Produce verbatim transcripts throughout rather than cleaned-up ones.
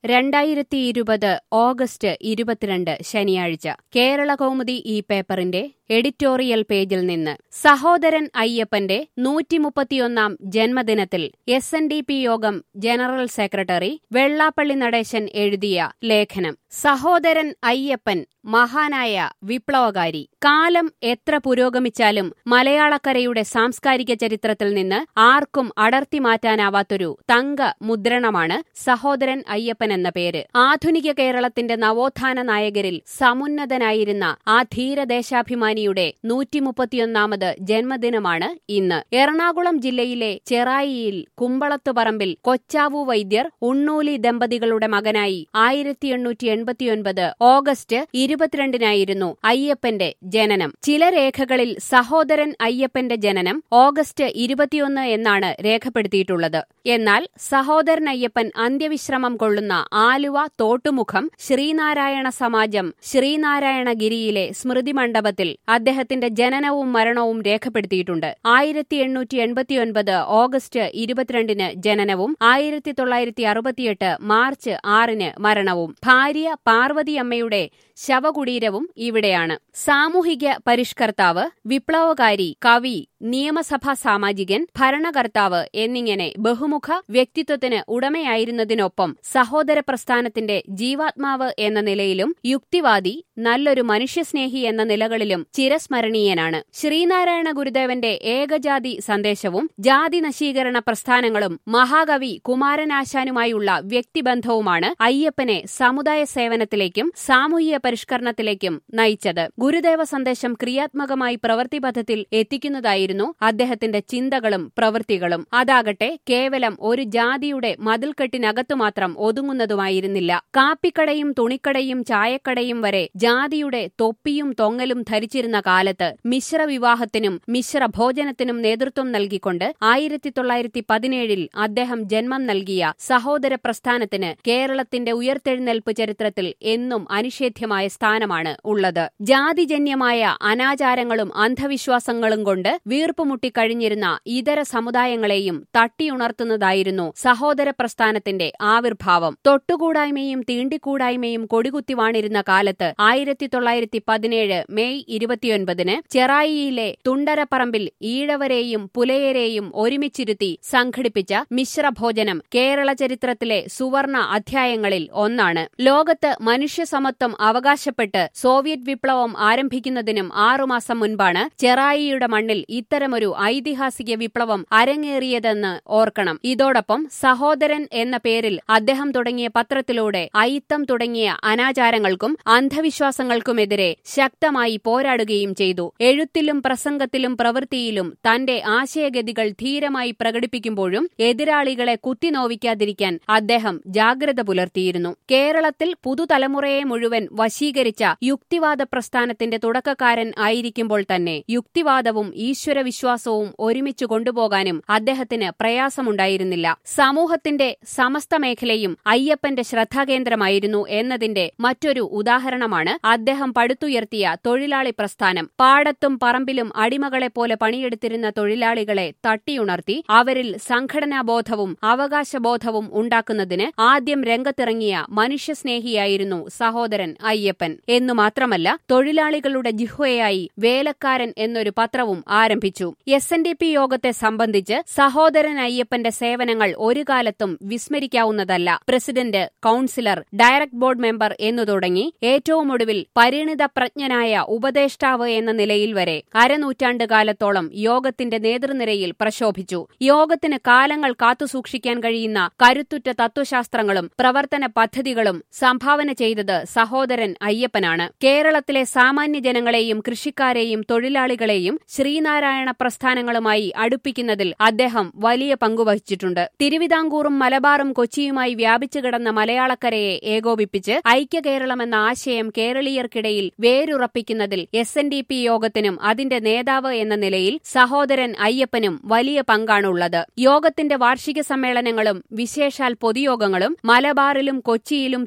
രണ്ടായിരത്തി ഇരുപത് ഓഗസ്റ്റ് ഇരുപത്തിരണ്ട് ശനിയാഴ്ച കേരളകൗമുദി ഈ പേപ്പറിന്റെ എഡിറ്റോറിയൽ പേജിൽ നിന്ന് സഹോദരൻ അയ്യപ്പന്റെ നൂറ്റിമുപ്പത്തിയൊന്നാം ജന്മദിനത്തിൽ എസ് എൻ ഡി പി യോഗം ജനറൽ സെക്രട്ടറി വെള്ളാപ്പള്ളി നടേശൻ എഴുതിയ ലേഖനം. സഹോദരൻ അയ്യപ്പൻ മഹാനായ വിപ്ലവകാരി. കാലം എത്ര പുരോഗമിച്ചാലും മലയാളക്കരയുടെ സാംസ്കാരിക ചരിത്രത്തിൽ നിന്ന് ആർക്കും അടർത്തി മാറ്റാനാവാത്തൊരു തങ്ക മുദ്രണമാണ് സഹോദരൻ അയ്യപ്പൻ എന്ന പേര്. ആധുനിക കേരളത്തിന്റെ നവോത്ഥാന നായകരിൽ സമുന്നതനായിരുന്ന ആ ധീരദേശാഭിമാനിയുടെ നൂറ്റിമുപ്പത്തിയൊന്നാമത് ജന്മദിനമാണ് ഇന്ന്. എറണാകുളം ജില്ലയിലെ ചെറായിയിൽ കുമ്പളത്തുപറമ്പിൽ കൊച്ചാവു വൈദ്യർ ഉണ്ണൂലി ദമ്പതികളുടെ മകനായി ആയിരത്തി എണ്ണൂറ്റി എൺപത്തിയൊൻപത് ഓഗസ്റ്റ് ഇരുപത്തിരണ്ടിനായിരുന്നു അയ്യപ്പന്റെ ജനനം. ചില രേഖകളിൽ സഹോദരൻ അയ്യപ്പന്റെ ജനനം ഓഗസ്റ്റ് ഇരുപത്തിയൊന്ന് എന്നാണ് രേഖപ്പെടുത്തിയിട്ടുള്ളത്. എന്നാൽ സഹോദരൻ അയ്യപ്പൻ അന്ത്യവിശ്രമം കൊള്ളുന്ന ആലുവ തോട്ടുമുഖം ശ്രീനാരായണ സമാജം ശ്രീനാരായണഗിരിയിലെ സ്മൃതി മണ്ഡപത്തിൽ അദ്ദേഹത്തിന്റെ ജനനവും മരണവും രേഖപ്പെടുത്തിയിട്ടുണ്ട്. ആയിരത്തി എണ്ണൂറ്റി എൺപത്തിയൊൻപത് ഓഗസ്റ്റ് ഇരുപത്തിരണ്ടിന് ജനനവും ആയിരത്തി തൊള്ളായിരത്തി അറുപത്തിയെട്ട് മാർച്ച് ആറിന് മരണവും. ഭാര്യ പാർവതിയമ്മയുടെ ശവകുടീരവും ഇവിടെയാണ്. സാമൂഹിക പരിഷ്കർത്താവ്, വിപ്ലവകാരി, കവി, നിയമസഭാ സാമാജികൻ, ഭരണകർത്താവ് എന്നിങ്ങനെ ബഹുമുഖ വ്യക്തിത്വത്തിന് ഉടമയായിരുന്നതിനൊപ്പം സഹോദര പ്രസ്ഥാനത്തിന്റെ ജീവാത്മാവ് എന്ന നിലയിലും യുക്തിവാദി, നല്ലൊരു മനുഷ്യസ്നേഹി എന്ന നിലകളിലും ചിരസ്മരണീയനാണ്. ശ്രീനാരായണ ഗുരുദേവന്റെ ഏകജാതി സന്ദേശവും ജാതി നശീകരണ പ്രസ്ഥാനങ്ങളും മഹാകവി കുമാരനാശാനുമായുള്ള വ്യക്തിബന്ധവുമാണ് അയ്യപ്പനെ സമുദായ സേവനത്തിലേക്കും സാമൂഹിക പരിഷ്കരണത്തിലേക്കും നയിച്ചത്. ഗുരുദേവ സന്ദേശം ക്രിയാത്മകമായി പ്രവൃത്തിപഥത്തിൽ എത്തിക്കുന്നതായിരുന്നു അദ്ദേഹത്തിന്റെ ചിന്തകളും പ്രവൃത്തികളും. അതാകട്ടെ കേവലം ഒരു ജാതിയുടെ മതിൽക്കെട്ടിനകത്തു മാത്രം ഒതുങ്ങുന്നതുമായിരുന്നില്ല. കാപ്പിക്കടയും തുണിക്കടയും ചായക്കടയും വരെ ജാതിയുടെ തൊപ്പിയും തൊങ്ങലും ധരിച്ചിരുന്ന കാലത്ത് മിശ്രവിവാഹത്തിനും മിശ്രഭോജനത്തിനും നേതൃത്വം നൽകിക്കൊണ്ട് ആയിരത്തി തൊള്ളായിരത്തി പതിനേഴിൽ അദ്ദേഹം ജന്മം നൽകിയ സഹോദര പ്രസ്ഥാനത്തിന് കേരളത്തിന്റെ ഉയർത്തെഴുന്നേൽപ്പ് ചരിത്രത്തിൽ എന്നും അനിഷേധ്യമായ സ്ഥാനമാണ് ഉള്ളത്. ജാതിജന്യമായ അനാചാരങ്ങളും അന്ധവിശ്വാസങ്ങളും കൊണ്ട് വീർപ്പുമുട്ടിക്കഴിഞ്ഞിരുന്ന ഇതര സമുദായങ്ങളെയും തട്ടിയുണർത്തുന്നതായിരുന്നു സഹോദര പ്രസ്ഥാനത്തിന്റെ ആവിർഭാവം. തൊട്ടുകൂടായ്മയും തീണ്ടിക്കൂടായ്മയും കൊടികുത്തി വാണിരുന്ന കാലത്ത് ആയിരത്തി തൊള്ളായിരത്തി പതിനേഴ് മെയ് ഇരുപത്തിയൊൻപതിന് ചെറായിയിലെ തുണ്ടരപ്പറമ്പിൽ ഈഴവരെയും പുലയരെയും ഒരുമിച്ചിരുത്തി സംഘടിപ്പിച്ച മിശ്രഭോജനം കേരള ചരിത്രത്തിലെ സുവർണ അധ്യായങ്ങളിൽ ഒന്നാണ്. ലോകത്ത് മനുഷ്യസമത്വം അവകാശപ്പെട്ട് സോവിയറ്റ് വിപ്ലവം ആരംഭിക്കുന്നതിനും ആറുമാസം മുൻപാണ് ചെറായിയുടെ മണ്ണിൽ ഇത്തരമൊരു ഐതിഹാസിക വിപ്ലവം അരങ്ങേറിയതെന്ന് ഓർക്കണം. ഇതോടൊപ്പം സഹോദരൻ എന്ന പേരിൽ അദ്ദേഹം തുടങ്ങിയ പത്രത്തിലൂടെ അയിത്തം തുടങ്ങിയ അനാചാരങ്ങൾക്കും അന്ധവിശ്വാസങ്ങൾക്കുമെതിരെ ശക്തമായി പോരാടുകയും ചെയ്തു. എഴുത്തിലും പ്രസംഗത്തിലും പ്രവൃത്തിയിലും തന്റെ ആശയഗതികൾ ധീരമായി പ്രകടിപ്പിക്കുമ്പോഴും എതിരാളികളെ കുത്തിനോവിക്കാതിരിക്കാൻ അദ്ദേഹം ജാഗ്രത പുലർത്തിയിരുന്നു. കേരളത്തിൽ പുതുതലമുറയെ മുഴുവൻ വശീകരിച്ച യുക്തിവാദ പ്രസ്ഥാനത്തിന്റെ തുടക്കക്കാരൻ ആയിരിക്കുമ്പോൾ തന്നെ യുക്തിവാദവും ഈശ്വരവിശ്വാസവും ഒരുമിച്ച് കൊണ്ടുപോകാനും അദ്ദേഹത്തിന് പ്രയാസമുണ്ടായിരുന്നില്ല. സമൂഹത്തിന്റെ സമസ്ത മേഖലയും അയ്യപ്പന്റെ ശ്രദ്ധാകേന്ദ്രമായിരുന്നു എന്നതിന്റെ മറ്റൊരു ഉദാഹരണമാണ് അദ്ദേഹം പടുത്തുയർത്തിയ തൊഴിലാളി പ്രസ്ഥാനം. പാടത്തും പറമ്പിലും അടിമകളെപ്പോലെ പണിയെടുത്തിരുന്ന തൊഴിലാളികളെ തട്ടിയുണർത്തി അവരിൽ സംഘടനാബോധവും അവകാശബോധവും ഉണ്ടാക്കുന്നതിന് ആദ്യം രംഗത്തിറങ്ങിയ മനുഷ്യസ്നേഹിയായിരുന്നു സഹോദരൻ അയ്യപ്പൻ. എന്നു മാത്രമല്ല, തൊഴിലാളികളുടെ ജിഹ്വയായി വേലക്കാരൻ എന്നൊരു പത്രവും ആരംഭിച്ചു. എസ് എൻ ഡി പി യോഗത്തെ സംബന്ധിച്ച് സഹോദരൻ അയ്യപ്പന്റെ സേവനങ്ങൾ ഒരു കാലത്തും വിസ്മരിക്കാവുന്നതല്ല. President, councillor, direct board member എന്നു തുടങ്ങി ഏറ്റവും ഒടുവിൽ പരിണിതപ്രജ്ഞനായ ഉപദേഷ്ടാവ് എന്ന നിലയിൽ വരെ അരനൂറ്റാണ്ട് കാലത്തോളം യോഗത്തിന്റെ നേതൃനിരയിൽ പ്രശോഭിച്ചു. യോഗത്തിന് കാലങ്ങൾ കാത്തുസൂക്ഷിക്കാൻ കഴിയുന്ന കരുത്തുറ്റ തത്വശാസ്ത്രങ്ങളും പ്രവർത്തന പദ്ധതികളും സംഭാവന ചെയ്തത് സഹോദരൻ അയ്യപ്പനാണ്. കേരളത്തിലെ സാമാന്യ ജനങ്ങളെയും കൃഷിക്കാരെയും തൊഴിലാളികളെയും ശ്രീനാരായണ പ്രസ്ഥാനങ്ങളുമായി അടുപ്പിക്കുന്നതിൽ അദ്ദേഹം വലിയ പങ്കുവഹിച്ചിട്ടുണ്ട്. തിരുവിതാംകൂറും മലബാറും കൊച്ചിയുമായി വ്യാപിച്ചു കിടന്ന മലയാളക്കരയെ ഏകോപിപ്പിച്ച് ഐക്യ കേരളമെന്ന ആശയം കേരളീയർക്കിടയിൽ വേരുറപ്പിക്കുന്നതിൽ എസ് എൻ ഡി പി യോഗത്തിനും അതിന്റെ നേതാവ് എന്ന നിലയിൽ സഹോദരൻ അയ്യപ്പനും വലിയ പങ്കാണുള്ളത്. യോഗത്തിന്റെ വാർഷിക സമ്മേളനങ്ങളും വിശേഷാൽ പൊതുയോഗങ്ങളും മലബാറിലും കൊച്ചിയിലും തിരുവിതാംകൂർ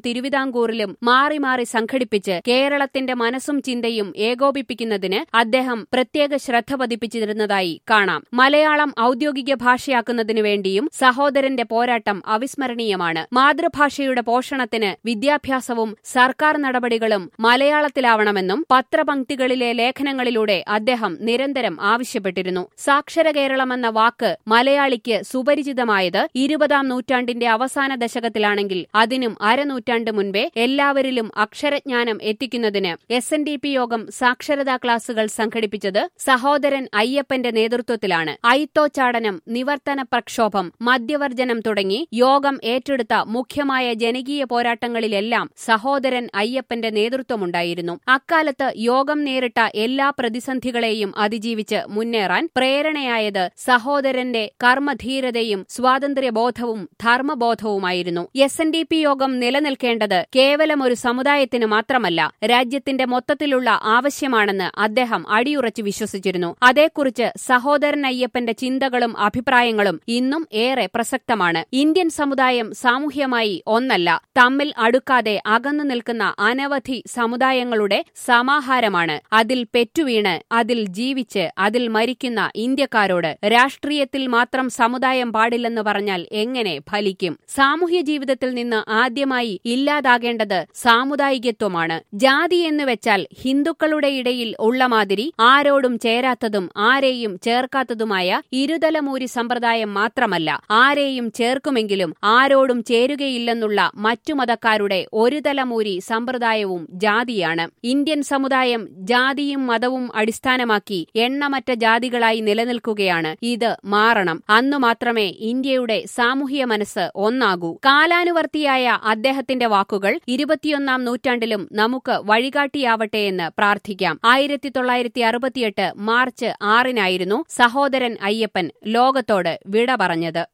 തിരുവിതാംകൂറിലും മാറി മാറി സംഘടിപ്പിച്ച് കേരളത്തിന്റെ മനസ്സും ചിന്തയും ഏകോപിപ്പിക്കുന്നതിന് അദ്ദേഹം പ്രത്യേക ശ്രദ്ധ പതിപ്പിച്ചിരുന്നതായി കാണാം. മലയാളം ഔദ്യോഗിക ഭാഷയാക്കുന്നതിനു വേണ്ടിയും സഹോദരന്റെ പോരാട്ടം അവിസ്മരണീയമാണ്. മാതൃഭാഷയുടെ പോഷണത്തിന് വിദ്യാഭ്യാസവും സർക്കാർ നടപടികളും മലയാളത്തിലാവണമെന്നും പത്രപംക്തികളിലെ ലേഖനങ്ങളിലൂടെ അദ്ദേഹം നിരന്തരം ആവശ്യപ്പെട്ടിരുന്നു. സാക്ഷര കേരളമെന്ന വാക്ക് മലയാളിക്ക് സുപരിചിതമായത് ഇരുപതാം നൂറ്റാണ്ടിന്റെ അവസാന ദശകത്തിലാണെങ്കിൽ അതിനും അരനൂറ്റാണ്ട് മുൻപേ എല്ലാവരിലും അക്ഷരജ്ഞാനം എത്തിക്കുന്നതിന് എസ് എൻ ഡി പി യോഗം സാക്ഷരതാ ക്ലാസുകൾ സംഘടിപ്പിച്ചത് സഹോദരൻ അയ്യപ്പന്റെ നേതൃത്വത്തിലാണ്. അയിത്തോച്ചാടനം, നിവർത്തന പ്രക്ഷോഭം, മദ്യവർജനം തുടങ്ങി യോഗം ഏറ്റെടുത്ത മുഖ്യമായ ജനകീയ പോരാട്ടങ്ങളിലെല്ലാം സഹോദരൻ അയ്യപ്പന്റെ നേതൃത്വമുണ്ടായിരുന്നു. അക്കാലത്ത് യോഗം നേരിട്ട എല്ലാ പ്രതിസന്ധികളെയും അതിജീവിച്ച് മുന്നേറാൻ പ്രേരണയായത് സഹോദരന്റെ കർമ്മധീരതയും സ്വാതന്ത്ര്യബോധവും ധർമ്മബോധവുമായിരുന്നു. എസ് എൻ ഡി പി യോഗം നിലനിൽക്കേണ്ടത് കേവലം ഒരു സമുദായത്തിന് മാത്രമല്ല, രാജ്യത്തിന്റെ മൊത്തത്തിലുള്ള ആവശ്യമാണെന്ന് അദ്ദേഹം അടിയുറച്ചു വിശ്വസിച്ചിരുന്നു. അതേക്കുറിച്ച് സഹോദരൻ അയ്യപ്പന്റെ ചിന്തകളും അഭിപ്രായങ്ങളും ഇന്നും ഏറെ പ്രസക്തമാണ്. ഇന്ത്യൻ സമുദായം സാമൂഹ്യമായി ഒന്നല്ല, തമ്മിൽ അടുക്കാതെ അകന്നു നിൽക്കുന്ന അനവധി സമുദായങ്ങളുടെ സമാഹാരമാണ്. അതിൽ പെറ്റുവീണ് അതിൽ ജീവിച്ച് അതിൽ മരിക്കുന്ന ഇന്ത്യക്കാരോട് രാഷ്ട്രീയത്തിൽ മാത്രം സമുദായം പാടില്ലെന്ന് പറഞ്ഞാൽ എങ്ങനെ ഫലിക്കും? സാമൂഹ്യ ജീവിതത്തിൽ നിന്ന് ആദ്യമായി ഇല്ലാതാകേണ്ടത് സാമുദായികത്വമാണ്. ജാതി എന്നുവെച്ചാൽ ഹിന്ദുക്കളുടെ ഇടയിൽ ഉള്ള മാതിരി ആരോടും ചേരാത്തതും ആരെയും ചേർക്കാത്തതുമായ ഇരുതലമൂരി സമ്പ്രദായം മാത്രമല്ല, ആരെയും ചേർക്കുമെങ്കിലും ആരോടും ചേരുകയില്ലെന്നുള്ള മറ്റു മതക്കാരുടെ ഒരു തലമൂരി സമ്പ്രദായവും ജാതിയാണ്. ഇന്ത്യൻ സമുദായം ജാതിയും മതവും അടിസ്ഥാനമാക്കി എണ്ണമറ്റ ജാതികളായി നിലനിൽക്കുകയാണ്. ഇത് മാറണം. അന്നു മാത്രമേ ഇന്ത്യയുടെ സാമൂഹ്യ മനസ്സ് ഒന്നാകൂ. കാലാനുവർത്തിയായ അദ്ദേഹത്തിന്റെ വാക്കുകൾ ഇരുപത്തിയൊന്നാം നൂറ്റാണ്ടിലും നമുക്ക് വഴികാട്ടിയാവട്ടെയെന്ന് പ്രാർത്ഥിക്കാം. ആയിരത്തി തൊള്ളായിരത്തി അറുപത്തിയെട്ട് മാർച്ച് ആറിനായിരുന്നു സഹോദരൻ അയ്യപ്പൻ ലോകത്തോട് വിട പറഞ്ഞത്.